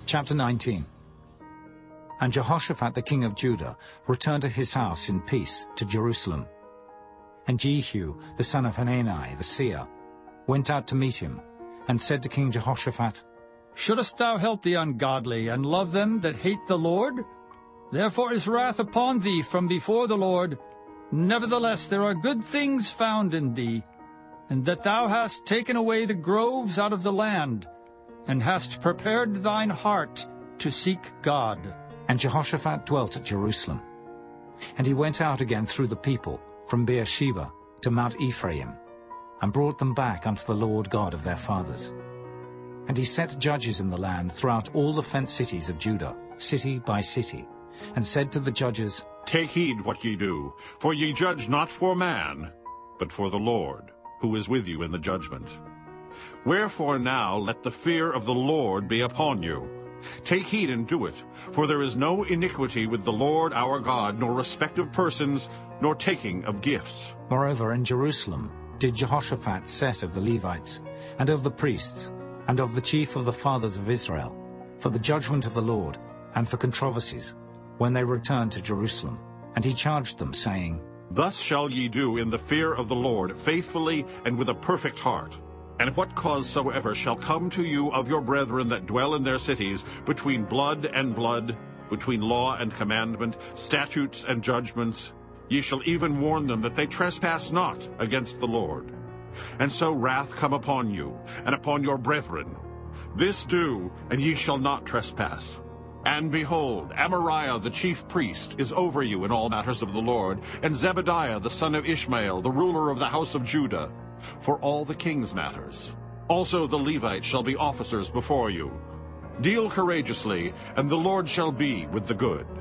Chapter 19. And Jehoshaphat the king of Judah returned to his house in peace to Jerusalem. And Jehu the son of Hanani the seer went out to meet him, and said to King Jehoshaphat, Shouldest thou help the ungodly, and love them that hate the Lord? Therefore is wrath upon thee from before the Lord. Nevertheless there are good things found in thee, and that thou hast taken away the groves out of the land, and hast prepared thine heart to seek God. And Jehoshaphat dwelt at Jerusalem. And he went out again through the people from Beersheba to Mount Ephraim, and brought them back unto the Lord God of their fathers. And he set judges in the land throughout all the fenced cities of Judah, city by city, and said to the judges, Take heed what ye do, for ye judge not for man, but for the Lord, who is with you in the judgment. Wherefore now let the fear of the Lord be upon you. Take heed and do it, for there is no iniquity with the Lord our God, nor respect of persons, nor taking of gifts. Moreover, in Jerusalem did Jehoshaphat set of the Levites, and of the priests, and of the chief of the fathers of Israel, for the judgment of the Lord, and for controversies, when they returned to Jerusalem. And he charged them, saying, Thus shall ye do in the fear of the Lord, faithfully and with a perfect heart. And what cause soever shall come to you of your brethren that dwell in their cities, between blood and blood, between law and commandment, statutes and judgments, ye shall even warn them that they trespass not against the Lord. And so wrath come upon you, and upon your brethren. This do, and ye shall not trespass. And behold, Amariah the chief priest is over you in all matters of the Lord, and Zebediah the son of Ishmael, the ruler of the house of Judah, for all the king's matters. Also the Levites shall be officers before you. Deal courageously, and the Lord shall be with the good.